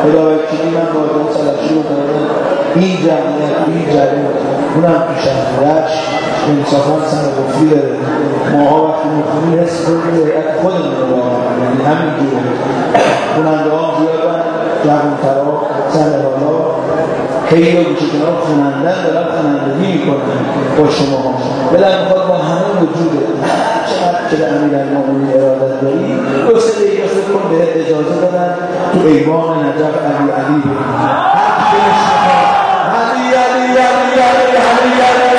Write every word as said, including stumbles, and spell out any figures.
خداوکیلی من واقعا سلفی رو دارم این جمعیت این جمعیت اونم تو شهر رشت انصافا سن گفتی داره ماها وقتی میخونی حس کنی هیئت خودمون رو واقعا یعنی همینجوره خوننده ها زیادن جوان‌ترها سن حالا خیلی ها گوشه کنار خونندن دارن خونندگی میکنن با شما ها بلن میخواد با همه وجوده چقدر که امیرالمومنین ارادت داری دو سه دقیقه فکر کن بهت اجازه دادن تو ایوان نجف علی علی بگیم علی علی علی علی علی علی